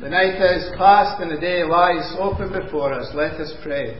The night is past and the day lies open before us. Let us pray.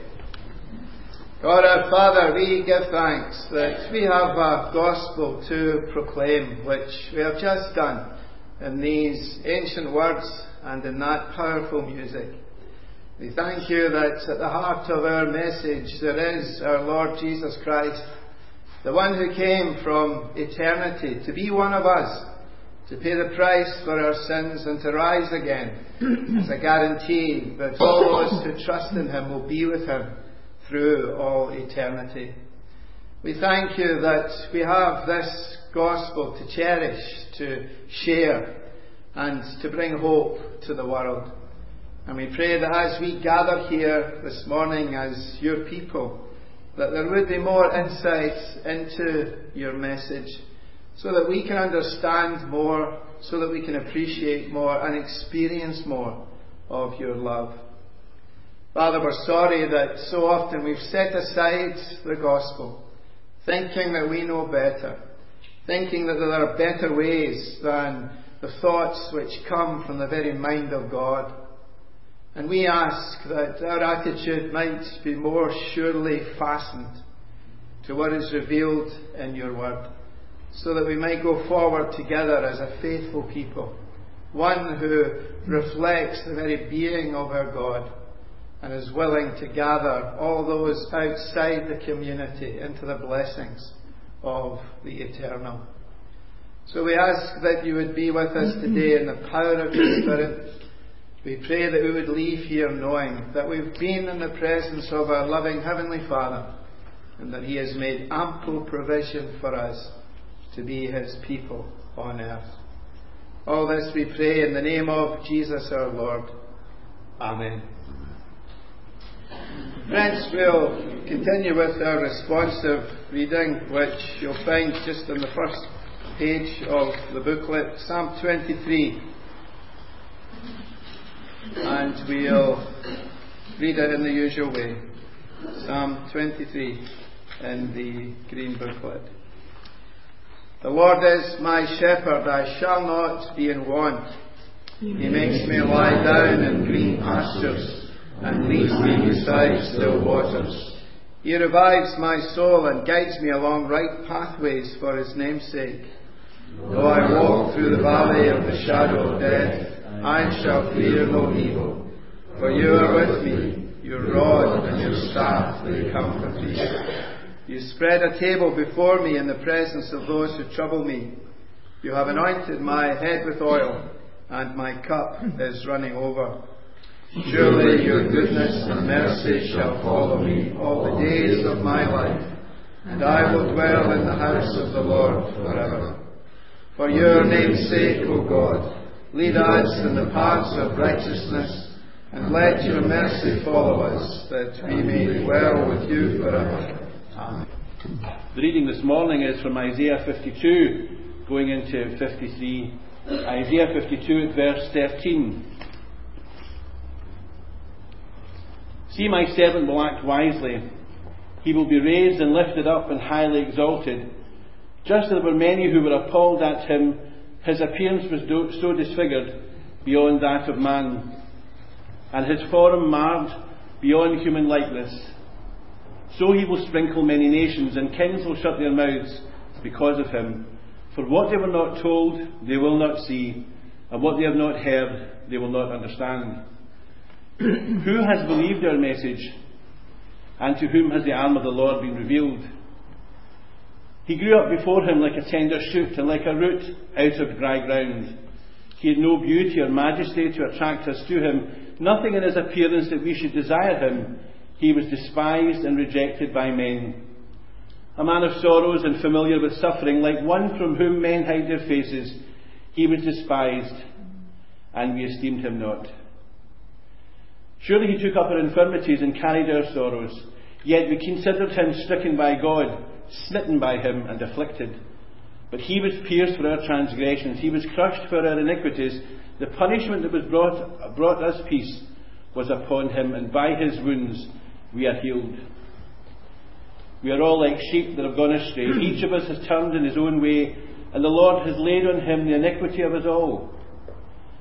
God our Father, we give thanks that we have a gospel to proclaim, which we have just done in these ancient words and in that powerful music. We thank you that at the heart of our message there is our Lord Jesus Christ, the one who came from eternity to be one of us, to pay the price for our sins and to rise again as a guarantee that all those who trust in him will be with him through all eternity. We thank you that we have this gospel to cherish, to share, and to bring hope to the world. And we pray that as we gather here this morning as your people, that there would be more insight into your message, so that we can understand more, so that we can appreciate more and experience more of your love. Father, we're sorry that so often we've set aside the gospel, thinking that we know better, thinking that there are better ways than the thoughts which come from the very mind of God. And we ask that our attitude might be more surely fastened to what is revealed in your word, so that we might go forward together as a faithful people, one who reflects the very being of our God and is willing to gather all those outside the community into the blessings of the eternal. So we ask that you would be with us today in the power of your Spirit. We pray that we would leave here knowing that we've been in the presence of our loving Heavenly Father, and that he has made ample provision for us to be his people on earth. All this we pray in the name of Jesus our Lord. Amen. Friends, we'll continue with our responsive reading, which you'll find just on the first page of the booklet, Psalm 23. And we'll read it in the usual way. Psalm 23 in the green booklet. The Lord is my shepherd, I shall not be in want. He makes me lie down in green pastures, and leads me beside still waters. He revives my soul and guides me along right pathways for his name's sake. Though I walk through the valley of the shadow of death, I shall fear no evil. For you are with me, your rod and your staff, they comfort me. You spread a table before me in the presence of those who trouble me. You have anointed my head with oil, and my cup is running over. Surely your goodness and mercy shall follow me all the days of my life, and I will dwell in the house of the Lord forever. For your name's sake, O God, lead us in the paths of righteousness, and let your mercy follow us, that we may dwell with you forever. Amen. The reading this morning is from Isaiah 52, going into 53. Isaiah 52 at verse 13. See, my servant will act wisely. He will be raised and lifted up and highly exalted. Just as there were many who were appalled at him, his appearance was so disfigured beyond that of man, and his form marred beyond human likeness. So he will sprinkle many nations, and kings will shut their mouths because of him. For what they were not told, they will not see, and what they have not heard, they will not understand. Who has believed our message, and to whom has the arm of the Lord been revealed? He grew up before him like a tender shoot, and like a root out of dry ground. He had no beauty or majesty to attract us to him, nothing in his appearance that we should desire him. He was despised and rejected by men, a man of sorrows and familiar with suffering, like one from whom men hide their faces. He was despised, and we esteemed him not. Surely he took up our infirmities and carried our sorrows, yet we considered him stricken by God, smitten by him and afflicted. But he was pierced for our transgressions, he was crushed for our iniquities. The punishment that was brought us peace was upon him, and by his wounds we are healed. We are all like sheep that have gone astray. Each of us has turned in his own way, and the Lord has laid on him the iniquity of us all.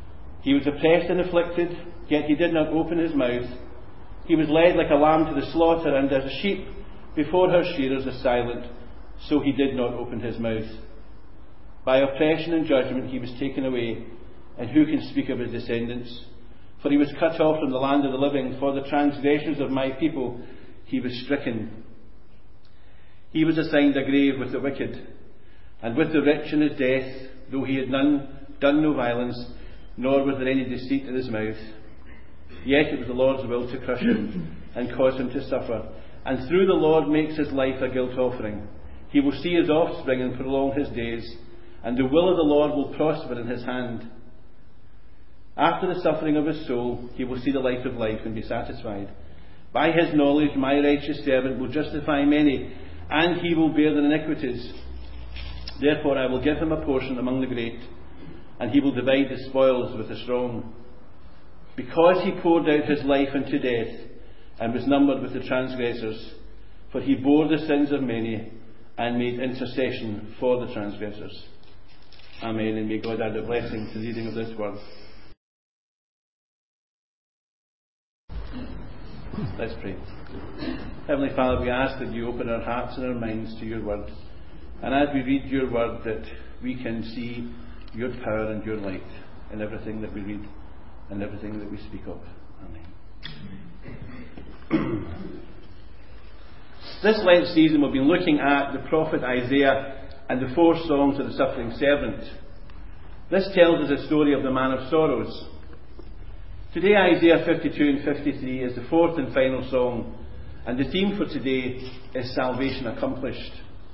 He was oppressed and afflicted, yet he did not open his mouth. He was led like a lamb to the slaughter, and as a sheep before her shearers is silent, so he did not open his mouth. By oppression and judgment he was taken away, and who can speak of his descendants? For he was cut off from the land of the living. For the transgressions of my people he was stricken. He was assigned a grave with the wicked, and with the rich in his death, though he had done no violence, nor was there any deceit in his mouth. Yet it was the Lord's will to crush him, and cause him to suffer. And through the Lord makes his life a guilt offering. He will see his offspring and prolong his days, and the will of the Lord will prosper in his hand. After the suffering of his soul, he will see the light of life and be satisfied. By his knowledge my righteous servant will justify many, and he will bear their iniquities. Therefore I will give him a portion among the great, and he will divide the spoils with the strong. Because he poured out his life unto death, and was numbered with the transgressors, for he bore the sins of many, and made intercession for the transgressors. Amen, and may God add a blessing to the reading of this word. Let's pray. Heavenly Father, we ask that you open our hearts and our minds to your word, and as we read your word, that we can see your power and your light in everything that we read and everything that we speak of. Amen. This Lent season we've been looking at the prophet Isaiah and the 4 songs of the suffering servant. This tells us the story of the man of sorrows. Today Isaiah 52 and 53 is the 4th and final song, and the theme for today is salvation accomplished.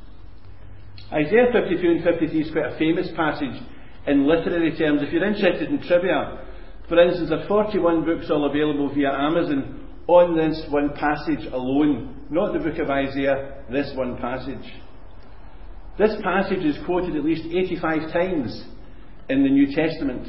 Isaiah 52 and 53 is quite a famous passage in literary terms. If you're interested in trivia, for instance, there are 41 books all available via Amazon on this one passage alone. Not the book of Isaiah, this one passage. This passage is quoted at least 85 times in the New Testament.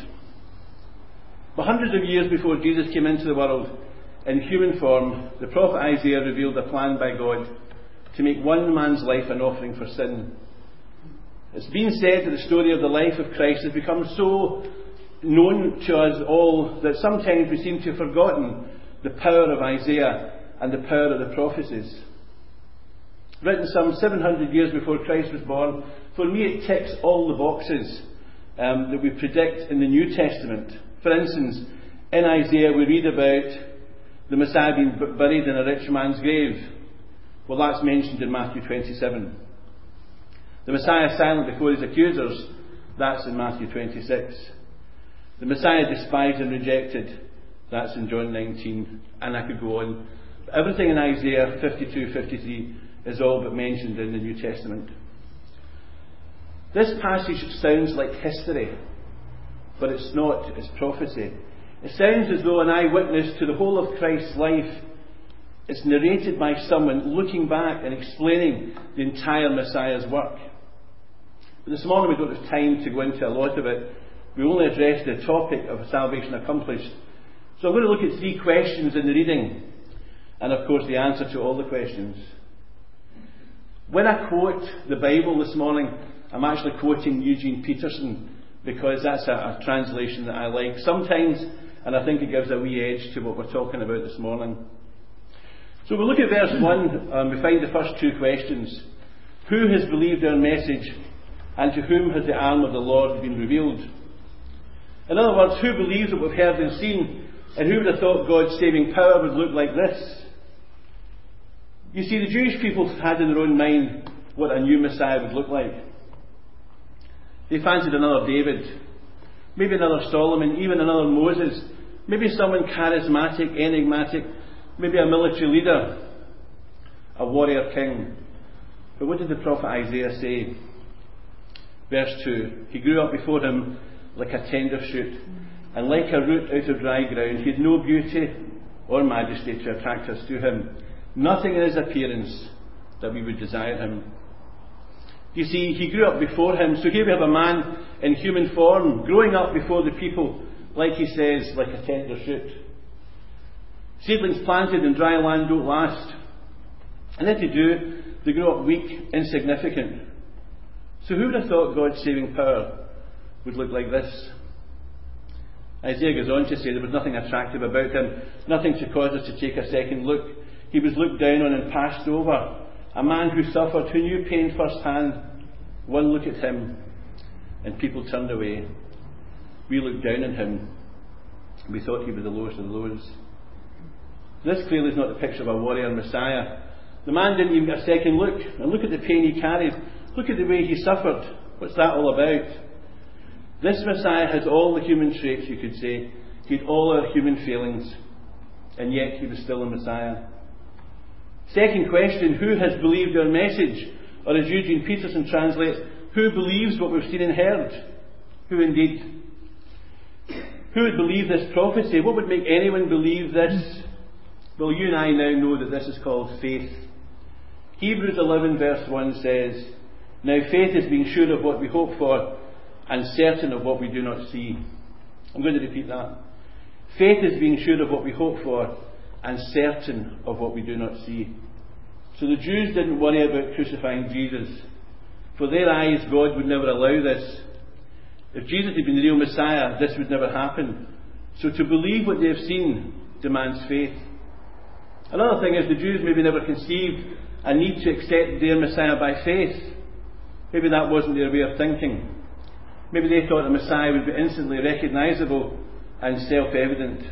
But hundreds of years before Jesus came into the world in human form, the prophet Isaiah revealed a plan by God to make one man's life an offering for sin. It's been said that the story of the life of Christ has become so known to us all that sometimes we seem to have forgotten the power of Isaiah and the power of the prophecies. Written some 700 years before Christ was born, for me it ticks all the boxes that we predict in the New Testament. For instance, in Isaiah we read about the Messiah being buried in a rich man's grave. Well, that's mentioned in Matthew 27. The Messiah silent before his accusers, that's in Matthew 26. The Messiah despised and rejected, that's in John 19, and I could go on. But everything in Isaiah 52, 53 is all but mentioned in the New Testament. This passage sounds like history, but it's not, it's prophecy. It sounds as though an eyewitness to the whole of Christ's life. It's narrated by someone looking back and explaining the entire Messiah's work. But this morning we don't have time to go into a lot of it. We only address the topic of salvation accomplished. So I'm going to look at 3 questions in the reading, and of course the answer to all the questions. When I quote the Bible this morning, I'm actually quoting Eugene Peterson, because that's a translation that I like sometimes, and I think it gives a wee edge to what we're talking about this morning. So we look at verse 1, we find the first 2 questions. Who has believed our message, and to whom has the arm of the Lord been revealed? In other words, who believes what we've heard and seen, and who would have thought God's saving power would look like this? You see, the Jewish people had in their own mind what a new Messiah would look like. They fancied another David, maybe another Solomon, even another Moses, maybe someone charismatic, enigmatic, maybe a military leader, a warrior king. But what did the prophet Isaiah say? Verse 2, he grew up before him like a tender shoot, and like a root out of dry ground. He had no beauty or majesty to attract us to him, nothing in his appearance that we would desire him. You see, he grew up before him, so here we have a man in human form, growing up before the people, like he says, like a tender shoot. Seedlings planted in dry land don't last, and if they do, they grow up weak, insignificant. So who would have thought God's saving power would look like this? Isaiah goes on to say there was nothing attractive about him, nothing to cause us to take a second look. He was looked down on and passed over. A man who suffered, who knew pain firsthand. One look at him, and people turned away. We looked down on him. We thought he was the lowest of the lows. This clearly is not the picture of a warrior Messiah. The man didn't even get a second look. And look at the pain he carried. Look at the way he suffered. What's that all about? This Messiah has all the human traits, you could say. He had all our human failings. And yet he was still a Messiah. Second question, who has believed our message? Or as Eugene Peterson translates, who believes what we've seen and heard? Who indeed? Who would believe this prophecy? What would make anyone believe this? Well, you and I now know that this is called faith. Hebrews 11 verse 1 says, "Now faith is being sure of what we hope for and certain of what we do not see." I'm going to repeat that. Faith is being sure of what we hope for and certain of what we do not see. So the Jews didn't worry about crucifying Jesus. For their eyes, God would never allow this. If Jesus had been the real Messiah, this would never happen. So to believe what they have seen demands faith. Another thing is the Jews maybe never conceived a need to accept their Messiah by faith. Maybe that wasn't their way of thinking. Maybe they thought the Messiah would be instantly recognisable and self-evident.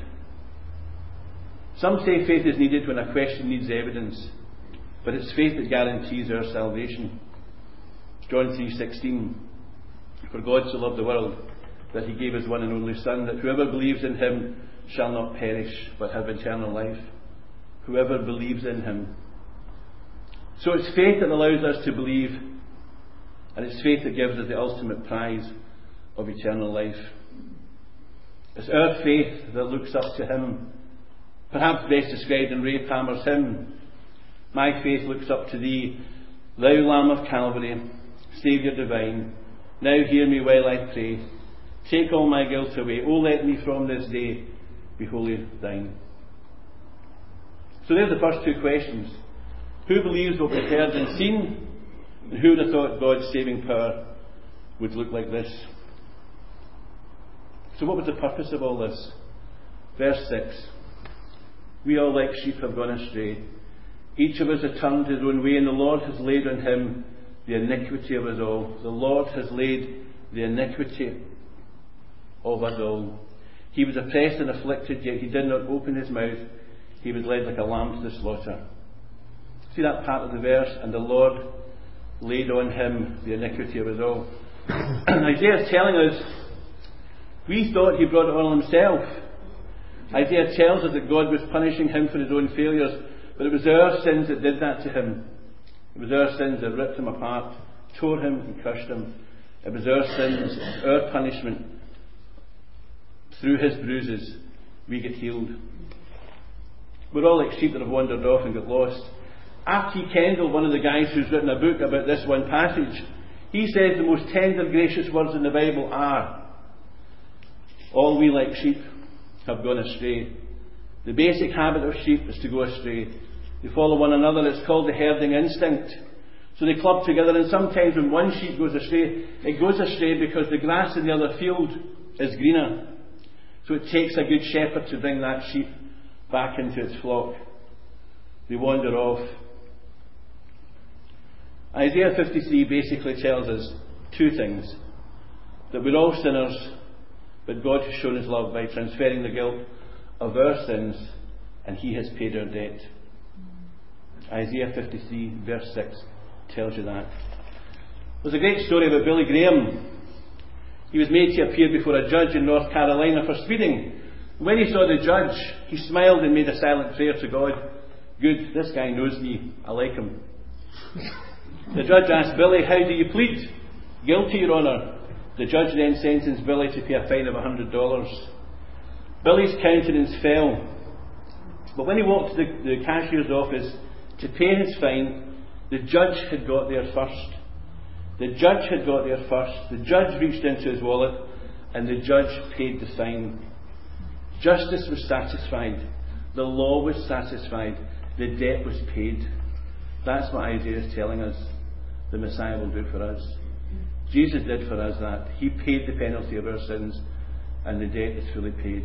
Some say faith is needed when a question needs evidence, but it's faith that guarantees our salvation. John 3:16, "For God so loved the world that he gave his one and only Son, that whoever believes in him shall not perish but have eternal life." Whoever believes in him. So it's faith that allows us to believe, and it's faith that gives us the ultimate prize of eternal life. It's our faith that looks up to him. Perhaps best described in Ray Palmer's hymn, "My faith looks up to thee, thou Lamb of Calvary, Saviour divine. Now hear me while I pray. Take all my guilt away. O let me from this day be wholly thine." So there's the first two questions. Who believes what we've heard and seen? And who would have thought God's saving power would look like this? So what was the purpose of all this? Verse 6. "We all like sheep have gone astray. Each of us has turned his own way, and the Lord has laid on him the iniquity of us all." The Lord has laid the iniquity of us all. "He was oppressed and afflicted, yet he did not open his mouth. He was led like a lamb to the slaughter." See that part of the verse? "And the Lord laid on him the iniquity of us all." Isaiah is telling us, we thought he brought it on himself. Isaiah tells us that God was punishing him for his own failures, but it was our sins that did that to him. It was our sins that ripped him apart, tore him and crushed him. It was our sins, our punishment. Through his bruises, we get healed. We're all like sheep that have wandered off and got lost. R.T. Kendall, one of the guys who's written a book about this one passage, he says the most tender, gracious words in the Bible are, "All we like sheep have gone astray." The basic habit of sheep is to go astray. They follow one another. It's called the herding instinct. So they club together, and sometimes when one sheep goes astray, it goes astray because the grass in the other field is greener. So it takes a good shepherd to bring that sheep back into its flock. They wander off. Isaiah 53 basically tells us two things. That we're all sinners, but God has shown his love by transferring the guilt of our sins, and he has paid our debt. Isaiah 53 verse 6 tells you that. There's a great story about Billy Graham. He was made to appear before a judge in North Carolina for speeding. When he saw the judge, he smiled and made a silent prayer to God. "Good, this guy knows me. I like him." The judge asked Billy, "How do you plead?" "Guilty, Your Honour." The judge then sentenced Billy to pay a fine of $100. Billy's countenance fell. But when he walked to the cashier's office to pay his fine, the judge had got there first. The judge had got there first. The judge reached into his wallet and the judge paid the fine. Justice was satisfied. The law was satisfied. The debt was paid. That's what Isaiah is telling us the Messiah will do for us. Jesus did for us that. He paid the penalty of our sins and the debt is fully paid.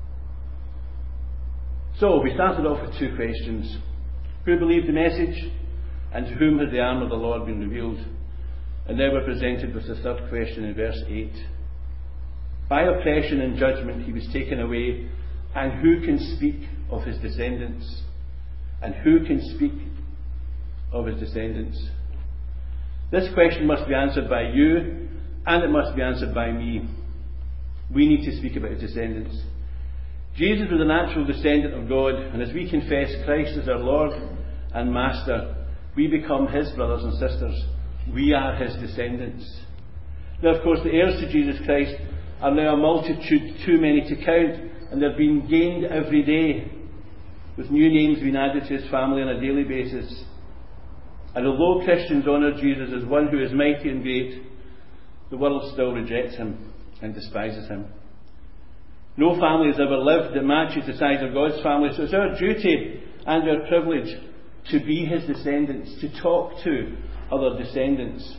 So, we started off with two questions. Who believed the message, and to whom has the arm of the Lord been revealed? And now we're presented with the third question in verse 8. By oppression and judgment he was taken away, and who can speak of his descendants? And who can speak of his descendants? This question must be answered by you, and it must be answered by me. We need to speak about his descendants. Jesus was a natural descendant of God, and as we confess Christ as our Lord and Master, we become his brothers and sisters. We are his descendants. Now, of course, the heirs to Jesus Christ are now a multitude too many to count, and they're being gained every day, with new names being added to his family on a daily basis. And although Christians honour Jesus as one who is mighty and great, the world still rejects him and despises him. No family has ever lived that matches the size of God's family, so it's our duty and our privilege to be his descendants, to talk to other descendants.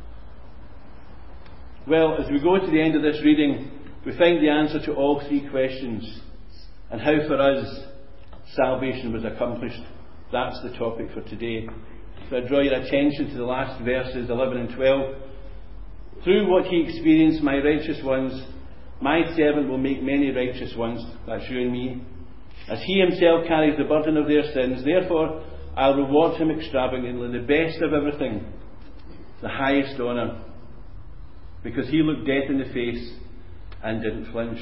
Well, as we go to the end of this reading, we find the answer to all three questions, and how for us salvation was accomplished. That's the topic for today. So I draw your attention to the last verses 11 and 12. Through what he experienced, my righteous ones, my servant will make many righteous ones, that's you and me, as he himself carries the burden of their sins. Therefore I'll reward him extravagantly, the best of everything, the highest honour, because he looked death in the face and didn't flinch.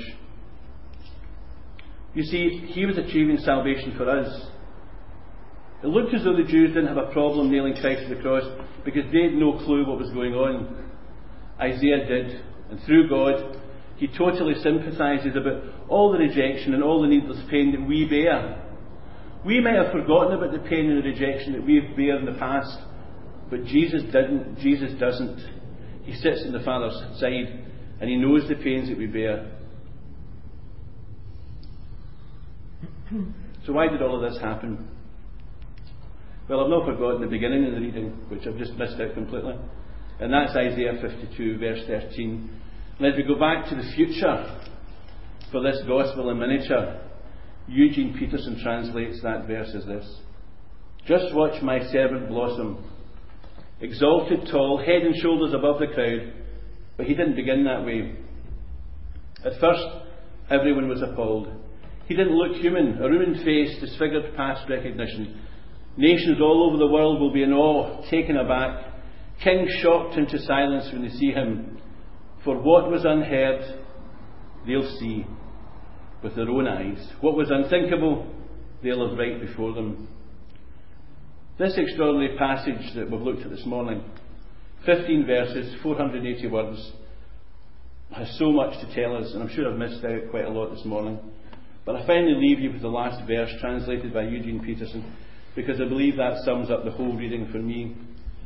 You see, he was achieving salvation for us. It looked as though the Jews didn't have a problem nailing Christ to the cross because they had no clue what was going on. Isaiah did, and through God, he totally sympathises about all the rejection and all the needless pain that we bear. We might have forgotten about the pain and the rejection that we've borne in the past, but Jesus didn't. Jesus doesn't. He sits on the Father's side, and he knows the pains that we bear. So why did all of this happen? Well, I've not forgotten the beginning of the reading, which I've just missed out completely. And that's Isaiah 52, verse 13. And as we go back to the future for this gospel in miniature, Eugene Peterson translates that verse as this: just watch my servant blossom, exalted, tall, head and shoulders above the crowd. But he didn't begin that way. At first, everyone was appalled. He didn't look human, a rumen-faced, disfigured past recognition. Nations all over the world will be in awe, taken aback. Kings shocked into silence when they see him. For what was unheard, they'll see with their own eyes. What was unthinkable, they'll have right before them. This extraordinary passage that we've looked at this morning, 15 verses, 480 words, has so much to tell us, and I'm sure I've missed out quite a lot this morning. But I finally leave you with the last verse translated by Eugene Peterson, because I believe that sums up the whole reading for me.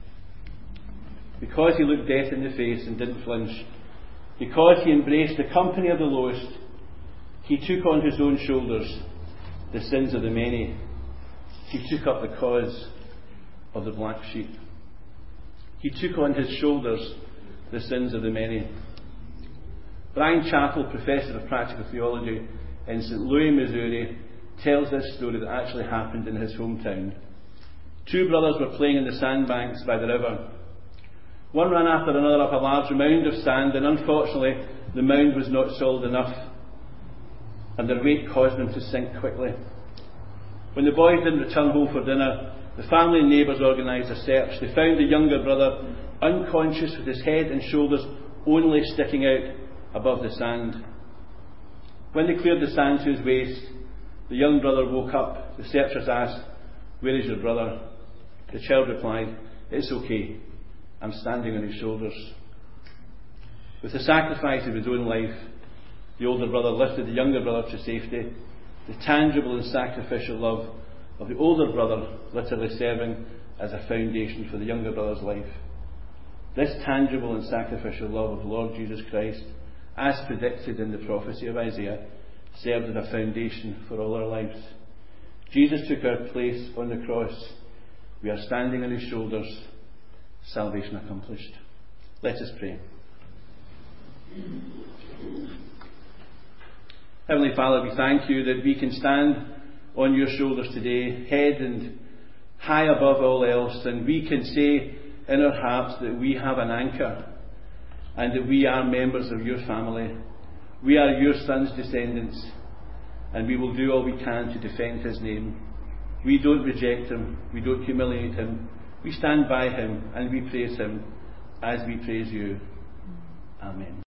Because he looked death in the face and didn't flinch, because he embraced the company of the lowest, he took on his own shoulders the sins of the many. He took up the cause of the black sheep. He took on his shoulders the sins of the many. Brian Chappell, professor of practical theology in St. Louis, Missouri, tells this story that actually happened in his hometown. Two brothers were playing in the sandbanks by the river. One ran after another up a large mound of sand, and unfortunately the mound was not solid enough, and their weight caused them to sink quickly. When the boys didn't return home for dinner, the family and neighbours organised a search. They found the younger brother unconscious, with his head and shoulders only sticking out above the sand. When they cleared the sand to his waist, the young brother woke up. The searchers asked, "Where is your brother?" The child replied, "It's okay, I'm standing on his shoulders." With the sacrifice of his own life, the older brother lifted the younger brother to safety, the tangible and sacrificial love of the older brother literally serving as a foundation for the younger brother's life. This tangible and sacrificial love of the Lord Jesus Christ, as predicted in the prophecy of Isaiah, served as a foundation for all our lives. Jesus took our place on the cross. We are standing on his shoulders. Salvation accomplished. Let us pray. Heavenly Father, we thank you that we can stand on your shoulders today, head and high above all else, and we can say in our hearts that we have an anchor and that we are members of your family. We are your Son's descendants, and we will do all we can to defend his name. We don't reject him, we don't humiliate him, we stand by him and we praise him as we praise you. Amen.